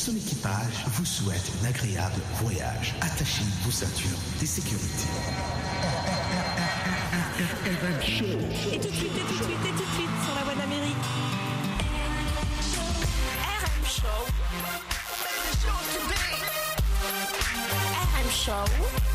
son équipage vous souhaite un agréable voyage. Attachez vos ceintures de sécurité. Et tout de suite, sur la voie d'Amérique. RM Show. RM Show.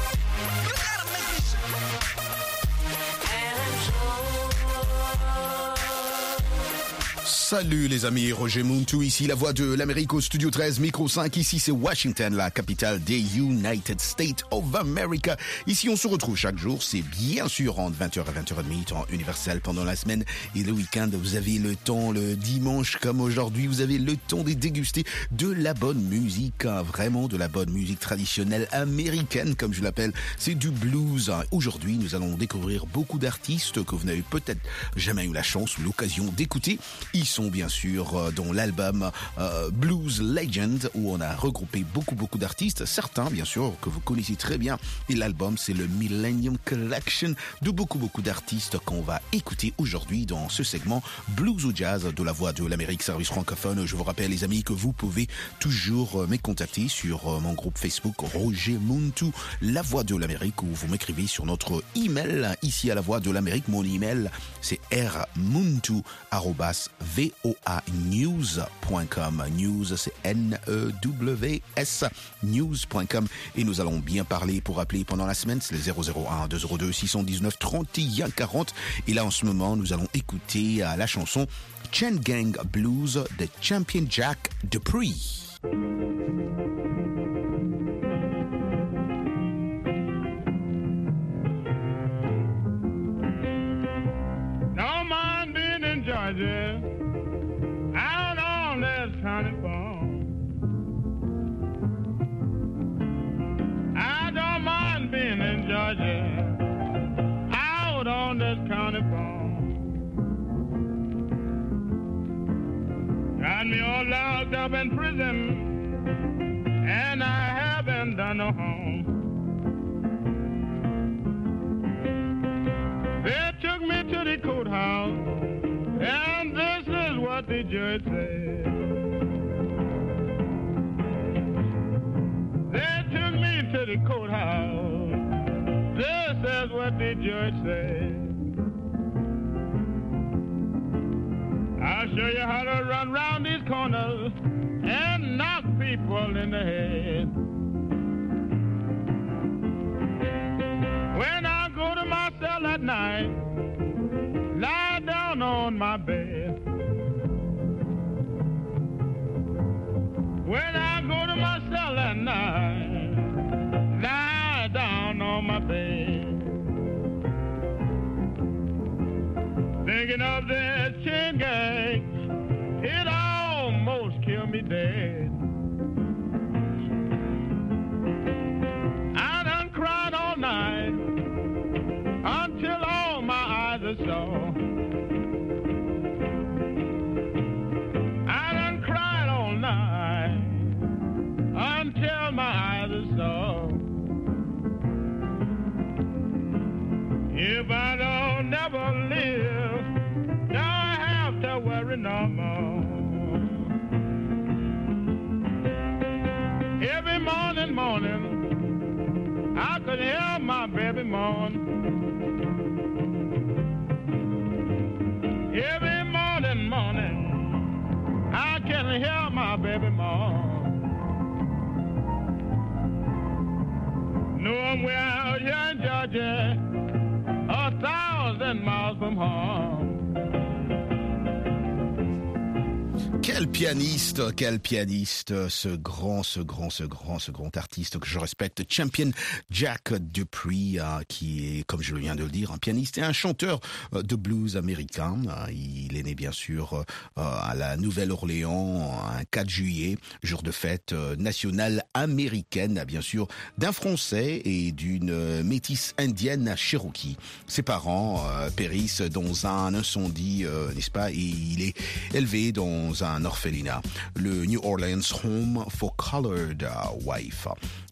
Salut les amis, Roger Muntu ici, la voix de l'Amérique au studio 13, micro 5, ici c'est Washington, la capitale des United States of America. Ici on se retrouve chaque jour, c'est bien sûr entre 20h et 20h30, temps universel pendant la semaine et le week-end. Vous avez le temps, le dimanche comme aujourd'hui, vous avez le temps de déguster de la bonne musique, vraiment de la bonne musique traditionnelle américaine comme je l'appelle, c'est du blues. Aujourd'hui nous allons découvrir beaucoup d'artistes que vous n'avez peut-être jamais eu la chance ou l'occasion d'écouter. Ils sont bien sûr dans l'album Blues Legend où on a regroupé beaucoup d'artistes, certains bien sûr que vous connaissez très bien, et l'album c'est le Millennium Collection de beaucoup d'artistes qu'on va écouter aujourd'hui dans ce segment Blues ou Jazz de la voix de l'Amérique service francophone. Je vous rappelle les amis que vous pouvez toujours me contacter sur mon groupe Facebook Roger Muntu, la voix de l'Amérique, ou vous m'écrivez sur notre email ici à la voix de l'Amérique. Mon email c'est rmuntu@voanews.com. News c'est N-E-W-S news.com, et nous allons bien parler. Pour appeler pendant la semaine c'est le 001 202 619 31 40, et là en ce moment nous allons écouter la chanson Chain Gang Blues de Champion Jack Dupree. Georgia, out on this county farm. I don't mind being in Georgia, out on this county farm. Got me all locked up in prison, and I haven't done no harm. They took me to the courthouse, and this is what the judge said. They took me to the courthouse. This is what the judge said. I'll show you how to run round these corners and knock people in the head. When I go to my cell at night, lie down on my bed. When I go to my cell at night, lie down on my bed. Thinking of that chain gang, it almost killed me dead. I done cried all night until all my eyes are sore. I done cried all night until my eyes are sore. If I don't never live, don't have to worry no more. Every morning, I could hear my baby moan. Every morning, I can hear my baby moan. Knowing we're out here in Georgia, 1,000 miles from home. Quel pianiste, ce grand artiste que je respecte, Champion Jack Dupree, qui est, comme je viens de le dire, un pianiste et un chanteur de blues américain. Il est né bien sûr à la Nouvelle-Orléans un 4 juillet, jour de fête nationale américaine, bien sûr, d'un Français et d'une métisse indienne Cherokee. Ses parents périssent dans un incendie, n'est-ce pas, et il est élevé dans un orphelinat, le New Orleans Home for Colored Wife.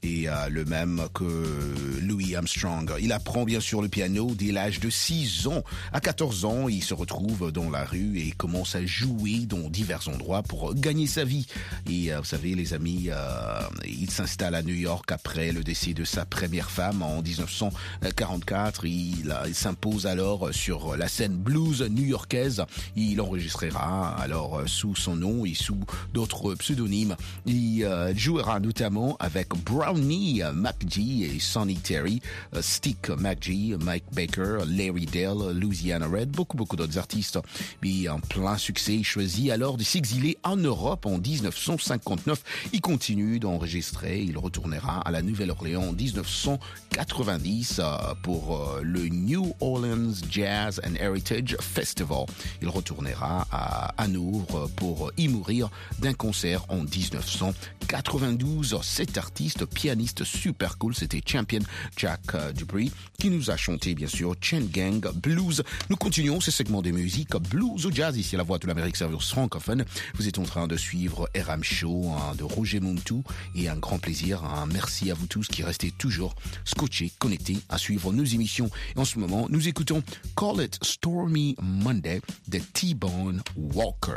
et le même que Louis Armstrong. Il apprend bien sûr le piano dès l'âge de 6 ans. À 14 ans, il se retrouve dans la rue et commence à jouer dans divers endroits pour gagner sa vie. Et vous savez les amis, il s'installe à New York après le décès de sa première femme en 1944. Il s'impose alors sur la scène blues new-yorkaise. Il enregistrera alors sous son nom et sous d'autres pseudonymes. Il jouera notamment avec Brownie McGee et Sonny Terry, Stick McGee, Mike Baker, Larry Dell, Louisiana Red, beaucoup d'autres artistes. Puis en plein succès, il choisit alors de s'exiler en Europe en 1959. Il continue d'enregistrer. Il retournera à la Nouvelle-Orléans en 1990 pour le New Orleans Jazz and Heritage Festival. Il retournera à Hanovre pour y mourir d'un concert en 1992. Cet artiste, pianiste super cool, c'était Champion Jack Dupree qui nous a chanté bien sûr Chain Gang Blues. Nous continuons ce segment de musique blues ou jazz ici à la Voix de l'Amérique service francophone. Vous êtes en train de suivre RM Show de Roger Muntu et un grand plaisir. Merci à vous tous qui restez toujours scotchés, connectés à suivre nos émissions. Et en ce moment, nous écoutons Call It Stormy Monday de T-Bone Walker.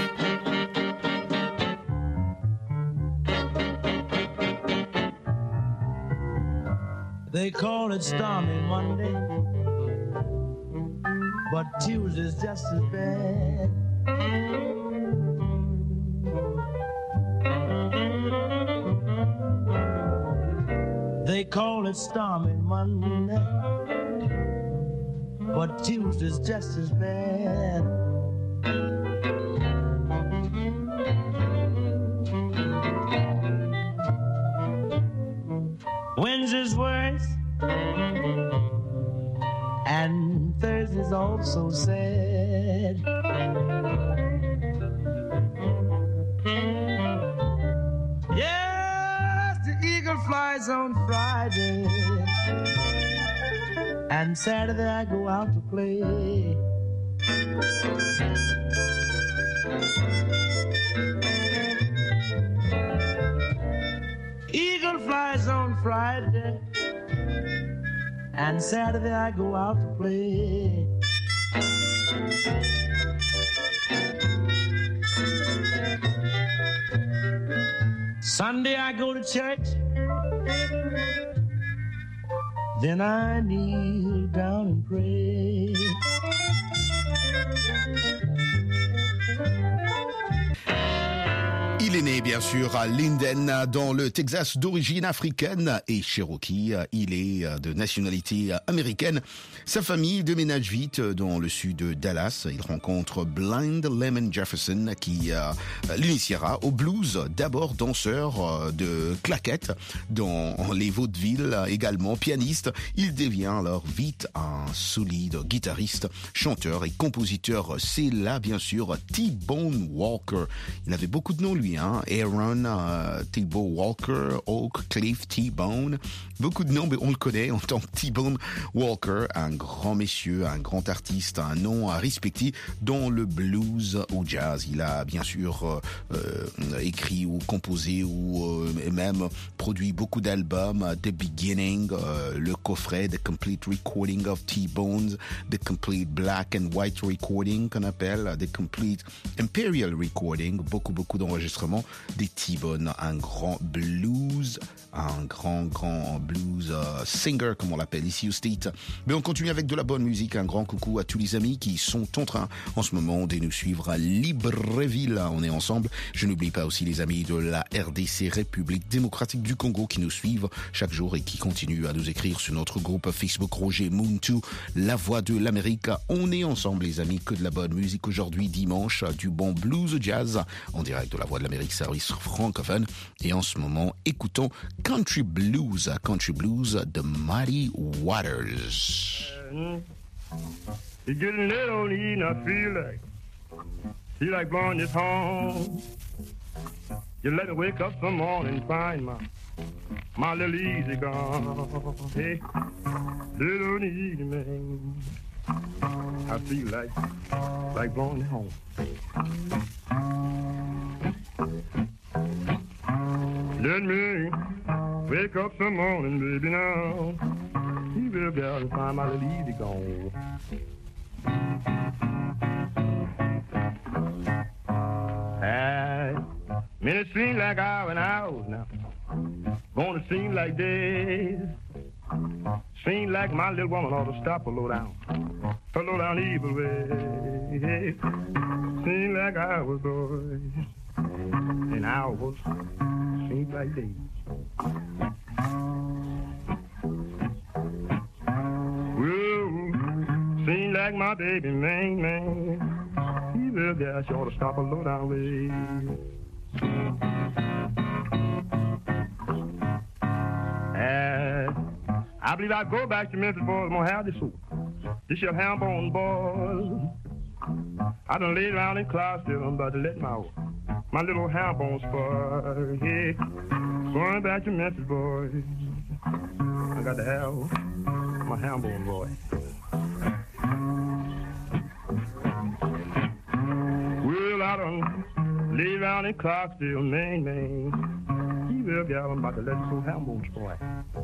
They call it stormy Monday, but Tuesday's just as bad. They call it stormy Monday, but Tuesday's just as bad. Wednesday's worse, and Thursday's also sad. Yes, the eagle flies on Friday, and Saturday I go out to play. Eagle flies on Friday, and Saturday I go out to play. Sunday I go to church, then I kneel down and pray. Il est né bien sûr à Linden dans le Texas d'origine africaine et Cherokee. Il est de nationalité américaine. Sa famille déménage vite dans le sud de Dallas. Il rencontre Blind Lemon Jefferson qui l'initiera au blues, d'abord danseur de claquettes dans les vaudevilles, également pianiste. Il devient alors vite un solide guitariste, chanteur et compositeur. C'est là bien sûr T-Bone Walker. Il avait beaucoup de noms lui, Aaron T-Bone Walker, Oak Cliff T-Bone, beaucoup de noms, mais on le connaît en tant que T-Bone Walker, un grand monsieur, un grand artiste, un nom à respecter dans le blues ou jazz. Il a bien sûr écrit ou composé ou même produit beaucoup d'albums, The Beginning, le coffret The Complete Recording of T-Bones, The Complete Black and White Recording qu'on appelle, The Complete Imperial Recording, beaucoup d'enregistrements des T-Bone, un grand blues, un grand blues singer comme on l'appelle ici au State. Mais on continue avec de la bonne musique. Un grand coucou à tous les amis qui sont en train en ce moment de nous suivre à Libreville. On est ensemble. Je n'oublie pas aussi les amis de la RDC, République démocratique du Congo, qui nous suivent chaque jour et qui continuent à nous écrire sur notre groupe Facebook Roger Muntu, la voix de l'Amérique. On est ensemble les amis, que de la bonne musique aujourd'hui dimanche, du bon blues jazz en direct de la voix de l'Amérique service francophone. Et en ce moment, écoutons Country Blues de Muddy Waters. It's getting late on the evening, I feel like blowing this horn. You let me wake up some morning, find my little easy gone. Hey, little evening, I feel like blowing it home. Let me Wake up some morning, baby, now. You will get out and find my little easy gone. Minutes seem like hours and hours now. Gonna seem like days. Seem like my little woman ought to stop a low down. A low down evil way. Seem like hours, boys. And hours seem like days. Well, seem like my baby, man. He will guess you ought to stop a low down way. I believe I'll go back to Memphis, boys. I'm gonna have this soup. This your ham bone, boys. I done laid around in Clarksville. I'm about to let my little ham bone spoil. Yeah. Going back to Memphis, boys. I got to have my ham bone, boy. Well, I done laid around in Clarksville, man. He will get out. I'm about to let this old ham bone spoil.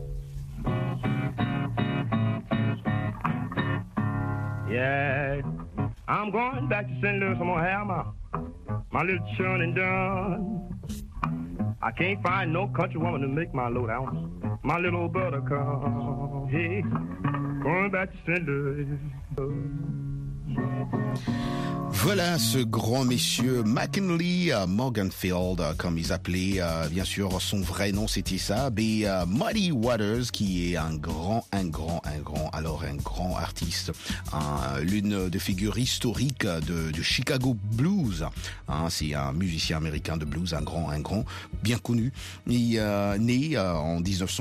Yeah, I'm going back to St. Louis. I'm gonna have my little churning done. I can't find no country woman to make my load out. My little buttercup. Hey, going back to St. Louis. Voilà ce grand monsieur McKinley Morganfield, comme ils appelaient bien sûr son vrai nom, c'était ça, mais Muddy Waters, qui est un grand artiste, l'une des figures historiques de Chicago Blues. C'est un musicien américain de blues, un grand, bien connu. Il est né en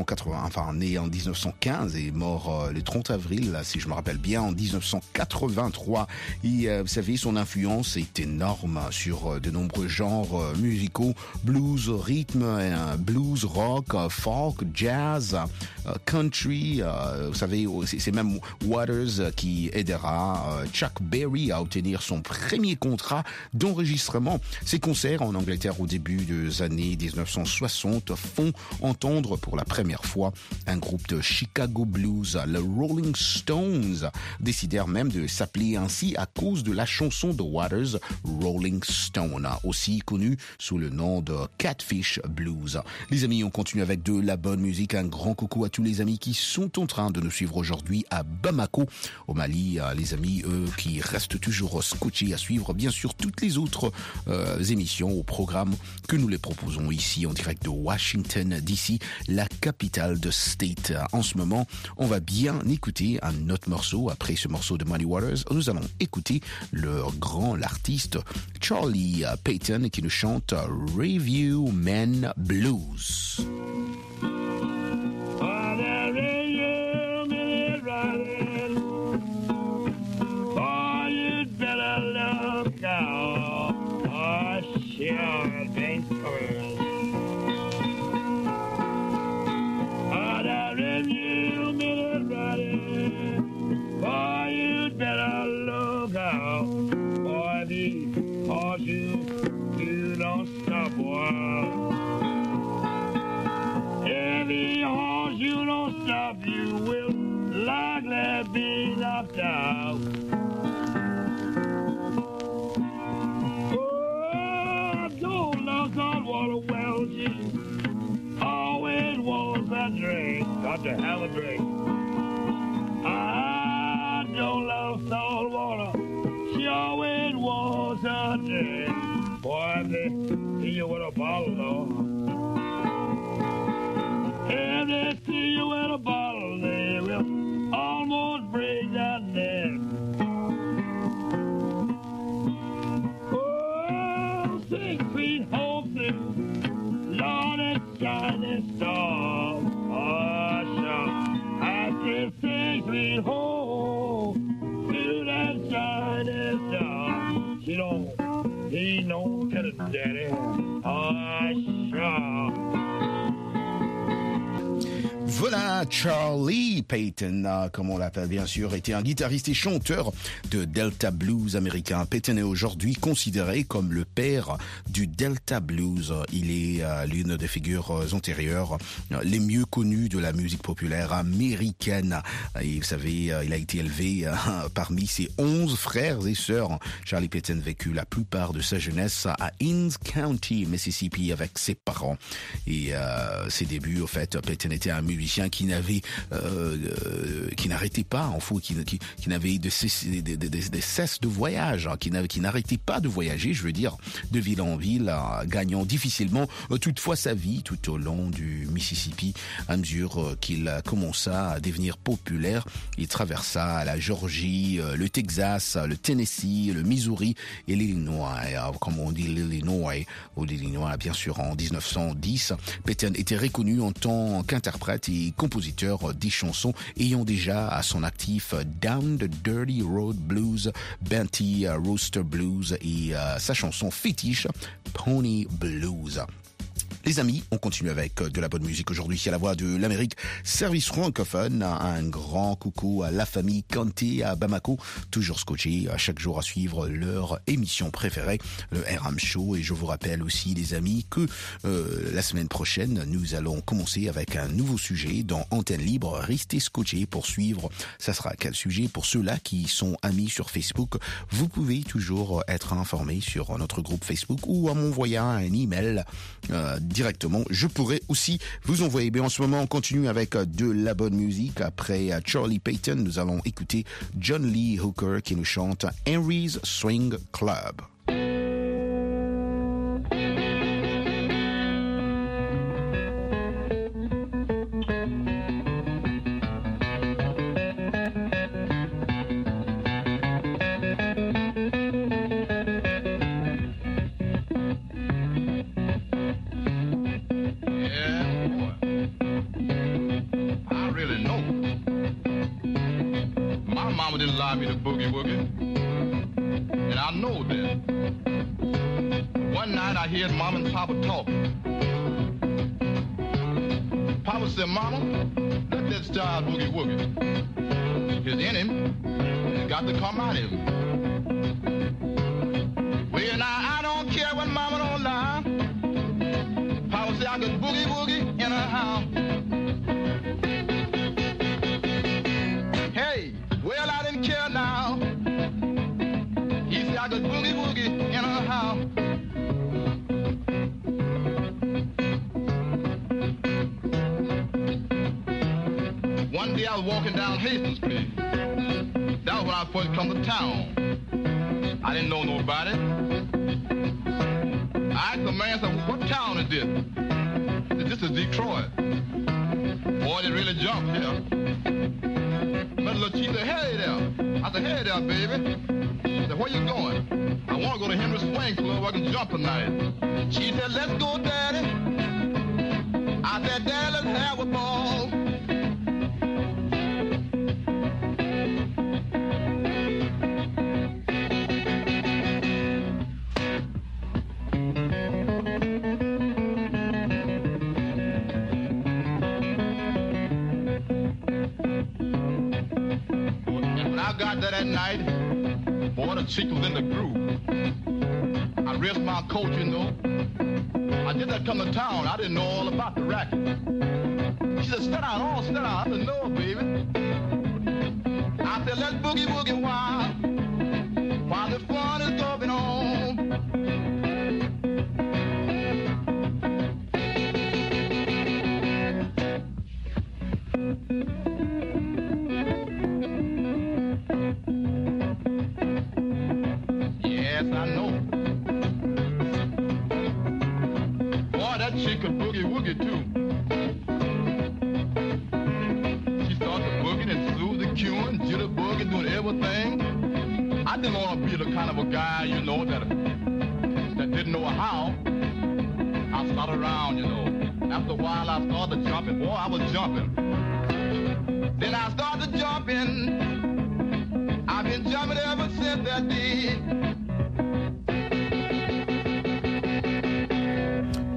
1915 et mort le 30 avril, si je me rappelle bien, en 1983. Et vous savez, son influence est énorme sur de nombreux genres musicaux, blues, rythme, blues, rock, folk, jazz, country. Vous savez, c'est même Waters qui aidera Chuck Berry à obtenir son premier contrat d'enregistrement. Ses concerts en Angleterre au début des années 1960 font entendre pour la première fois un groupe de Chicago Blues, le Rolling Stones, décidèrent même de s'appeler ainsi à cause de la chanson de Waters, Rolling Stone, aussi connue sous le nom de Catfish Blues. Les amis, on continue avec de la bonne musique. Un grand coucou à tous les amis qui sont en train de nous suivre aujourd'hui à Bamako, au Mali. Les amis, eux, qui restent toujours scotchés à suivre, bien sûr, toutes les autres émissions au programme que nous les proposons ici en direct de Washington DC, la capitale de State. En ce moment, on va bien écouter un autre morceau. Après ce morceau de Muddy Waters, nous allons écouter l'artiste Charlie Payton qui nous chante Review Men Blues. You don't stop, boy. Every horse you don't stop, you will likely be knocked out. Oh, don't love saltwater well, she always wants a drink, got to have a drink. I don't love saltwater, she always wants a drink. Boy, if they see you with a bottle, though. If they see you with a bottle, they will almost break that neck. Oh, 6 feet home through, Lord, it's shining star. Oh, sure. I said 6 feet home through that shining star. She don't. He don't get it, daddy. Oh, sure. Voilà, Charlie Payton, comme on l'appelle bien sûr, était un guitariste et chanteur de Delta Blues américain. Payton est aujourd'hui considéré comme le père du Delta Blues. Il est l'une des figures antérieures les mieux connues de la musique populaire américaine. Et vous savez, il a été élevé parmi ses 11 frères et sœurs. Charlie Payton vécut la plupart de sa jeunesse à Hinds County, Mississippi, avec ses parents. Et ses débuts, au fait, Payton était un musicien qui n'arrêtait pas, en fait, qui n'avait des cesses de voyage, qui n'arrêtait pas de voyager, je veux dire, de ville en ville, gagnant difficilement toutefois sa vie tout au long du Mississippi. À mesure qu'il commença à devenir populaire, il traversa la Géorgie, le Texas, le Tennessee, le Missouri et l'Illinois. Comme on dit l'Illinois, ou l'Illinois bien sûr en 1910, Payton était reconnu en tant qu'interprète et compositeur des chansons ayant déjà à son actif Down the Dirty Road Blues, Benty Rooster Blues et sa chanson fétiche Pony Blues. Les amis, on continue avec de la bonne musique aujourd'hui à la voix de l'Amérique, service francophone. Un grand coucou à la famille Kanté à Bamako, toujours scotché chaque jour à suivre leur émission préférée, le RM Show. Et je vous rappelle aussi, les amis, que la semaine prochaine, nous allons commencer avec un nouveau sujet dans Antenne Libre. Restez scotchés pour suivre. Ça sera quel sujet? Pour ceux-là qui sont amis sur Facebook, vous pouvez toujours être informés sur notre groupe Facebook ou en m'envoyant un email directement. Je pourrais aussi vous envoyer. Mais en ce moment, on continue avec de la bonne musique. Après Charlie Payton, nous allons écouter John Lee Hooker qui nous chante Henry's Swing Club. Didn't allow me to boogie woogie, and I know that. One night I heard Mama and Papa talking. Papa said, "Mama, let that style boogie woogie. It's in him. It's got to come out of him." Well, now I don't care what Mama don't lie. Papa said I could boogie woogie in her house. Well, I didn't care now. He said I could boogie woogie in her house. One day I was walking down Hastings Street. That was when I first come to town. I didn't know nobody. I asked the man, said, "What town is this?" He said, "This is Detroit." Boy, they really jumped here. But little chief said, "Hey there." I said, "Hey there, baby." He said, "Where you going?" "I want to go to Henry's Swing Club where I can jump tonight." She said, "Let's go, Daddy." I said, "Daddy, let's have a ball." That night, boy, the chick was in the groove. I risked my coat, you know. I did that come to town. I didn't know all about the racket. She said, "Sit down, oh, sit down." I said, "No, baby." I said, "Let's boogie woogie while the fun is going on." She could boogie woogie too. She started boogieing and Susie cueing, jitter boogie, doing everything. I didn't want to be the kind of a guy, you know, that didn't know how. I started around, you know. After a while, I started jumping. Boy, I was jumping. Then I started jumping. I've been jumping ever since that day.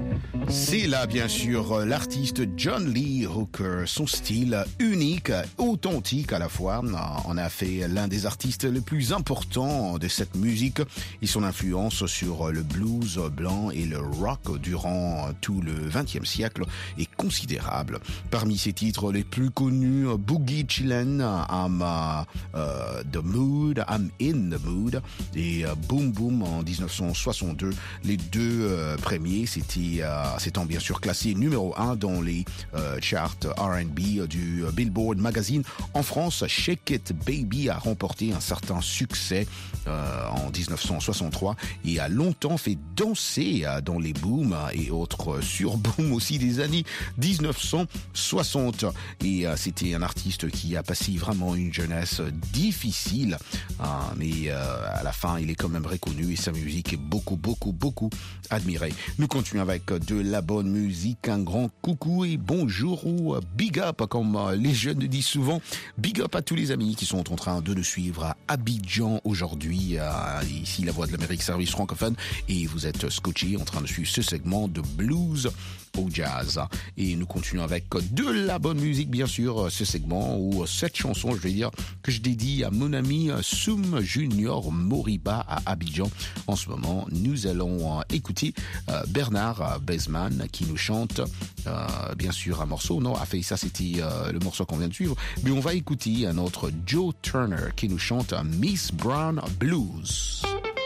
C'est là, bien sûr, l'artiste John Lee Hooker. Son style unique, authentique à la fois, en a fait l'un des artistes les plus importants de cette musique et son influence sur le blues blanc et le rock durant tout le XXe siècle est considérable. Parmi ses titres les plus connus, Boogie Chillin', I'm the Mood, I'm in the Mood et Boom Boom en 1962. Les deux premiers, s'étant bien sûr classé numéro 1 dans les charts R&B du Billboard Magazine. En France, Shake It Baby a remporté un certain succès en 1963 et a longtemps fait danser dans les booms et autres surbooms aussi des années 1960. Et c'était un artiste qui a passé vraiment une jeunesse difficile, mais à la fin, il est quand même reconnu et sa musique est beaucoup admirée. Nous continuons avec de la bonne musique, un grand coucou et bonjour ou big up, comme les jeunes disent souvent. Big up à tous les amis qui sont en train de nous suivre à Abidjan aujourd'hui, ici la Voix de l'Amérique, service francophone, et vous êtes scotché en train de suivre ce segment de blues au jazz. Et nous continuons avec de la bonne musique, bien sûr, ce segment ou cette chanson, je vais dire, que je dédie à mon ami Soum Junior Moriba à Abidjan. En ce moment, nous allons écouter Bernard Bezman qui nous chante, bien sûr, un morceau. Non, ça c'était le morceau qu'on vient de suivre. Mais on va écouter un autre Joe Turner qui nous chante Miss Brown Blues.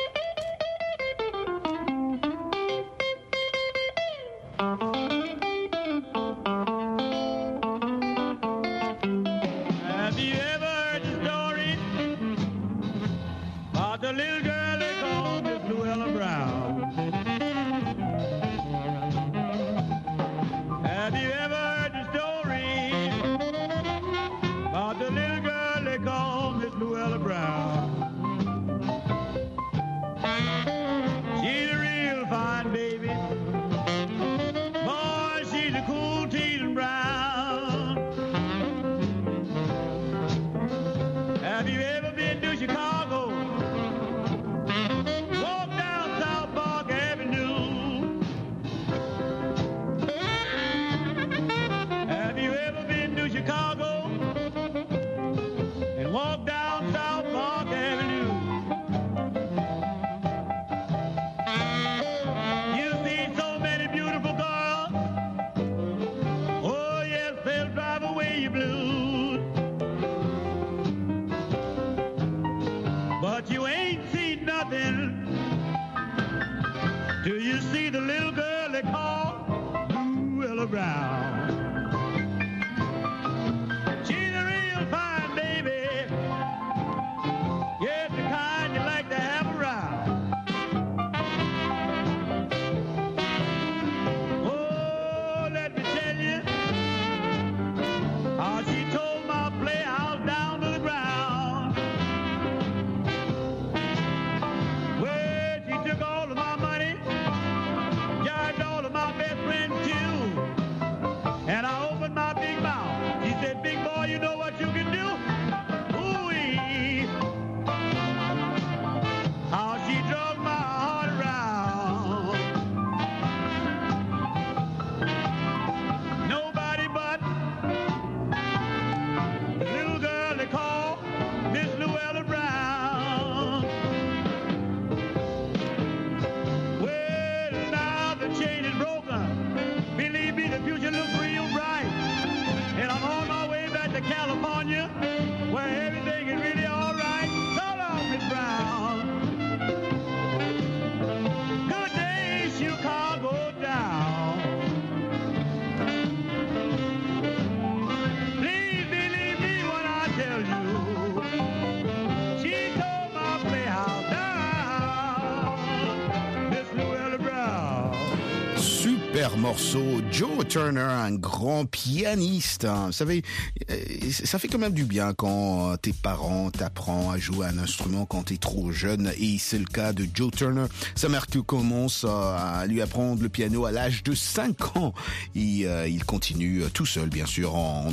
Morceau, Joe Turner, un grand pianiste. Vous savez, ça fait quand même du bien quand tes parents t'apprennent à jouer un instrument quand t'es trop jeune. Et c'est le cas de Joe Turner. Sa mère qui commence à lui apprendre le piano à l'âge de 5 ans. Et il continue tout seul, bien sûr. En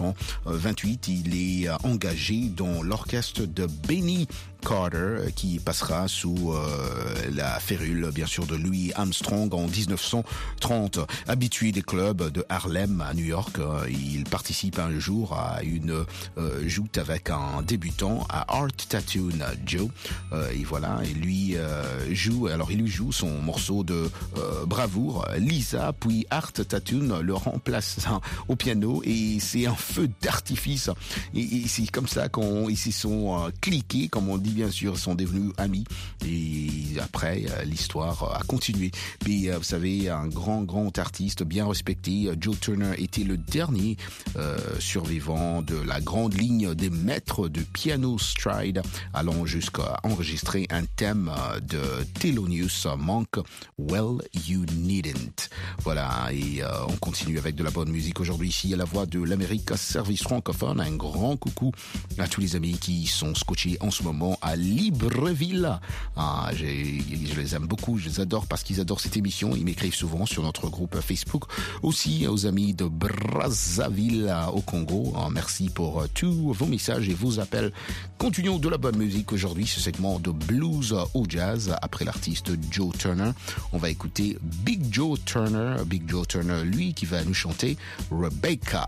1928, il est engagé dans l'orchestre de Benny Carter, qui passera sous la férule, bien sûr, de Louis Armstrong en 1930. chante. Habitué des clubs de Harlem à New York, il participe un jour à une joute avec un débutant à Art Tattoo Joe. Et voilà, il lui joue son morceau de bravoure, Lisa, puis Art Tattoo le remplace au piano et c'est un feu d'artifice. Et c'est comme ça qu'ils se sont cliqués, comme on dit bien sûr, ils sont devenus amis. Et après, l'histoire a continué. Puis, vous savez, un grand artiste bien respecté, Joe Turner était le dernier survivant de la grande ligne des maîtres de piano stride, allant jusqu'à enregistrer un thème de Thelonious Monk, Well You Needn't. Voilà, et on continue avec de la bonne musique aujourd'hui ici à la Voix de l'Amérique, service francophone. Un grand coucou à tous les amis qui sont scotchés en ce moment à Libreville. Je les aime beaucoup, je les adore parce qu'ils adorent cette émission. Ils m'écrivent souvent sur notre groupe Facebook. Aussi aux amis de Brazzaville au Congo. Merci pour tous vos messages et vos appels. Continuons de la bonne musique aujourd'hui, ce segment de blues au jazz. Après l'artiste Joe Turner, on va écouter Big Joe Turner. Big Joe Turner, lui, qui va nous chanter Rebecca.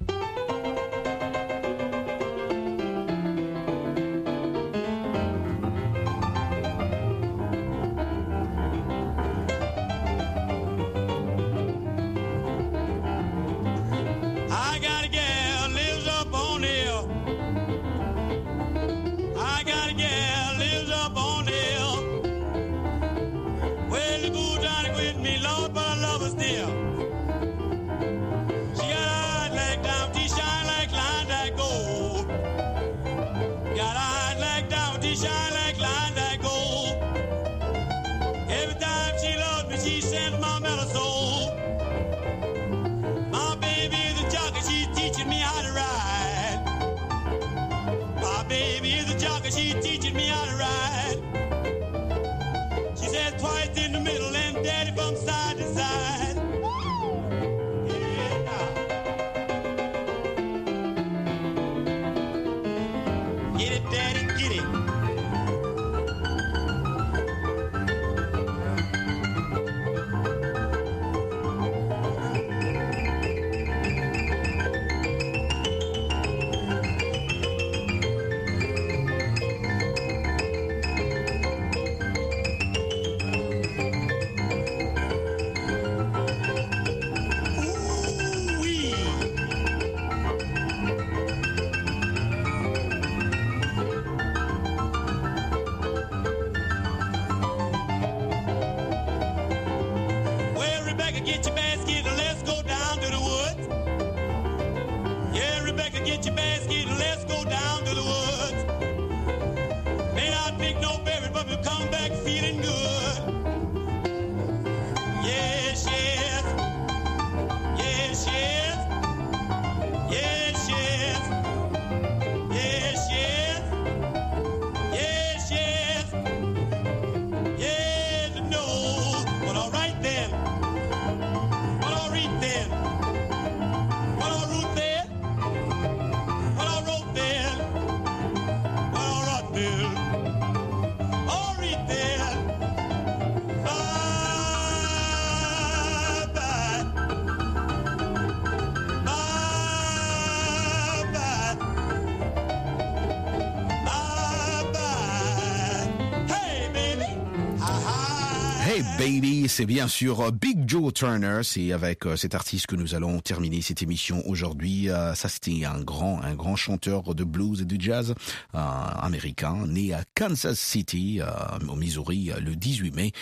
Baby, c'est bien sûr Big Joe Turner. C'est avec cet artiste que nous allons terminer cette émission aujourd'hui. Ça, c'était un grand chanteur de blues et de jazz américain, né à Kansas City, au Missouri, le 18 mai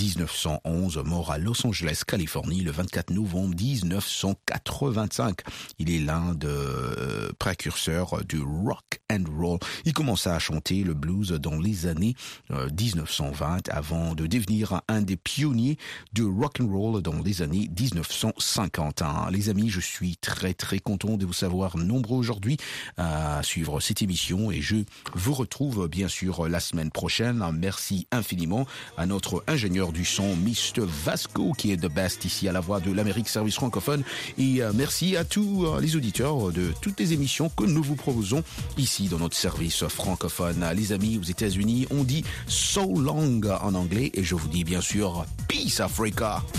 1911, mort à Los Angeles, Californie, le 24 novembre 1985. Il est l'un des précurseurs du rock and roll. Il commença à chanter le blues dans les années 1920 avant de devenir un des pionniers de rock and roll dans les années 1950. Les amis, je suis très content de vous savoir nombreux aujourd'hui à suivre cette émission et je vous retrouve bien sûr la semaine prochaine. Merci infiniment à notre ingénieur du son, Mr. Vasco, qui est the best ici à la Voix de l'Amérique, service francophone. Et merci à tous les auditeurs de toutes les émissions que nous vous proposons ici dans notre service francophone. Les amis, aux États-Unis, on dit so long en anglais et je vous dis bien sûr Peace Africa.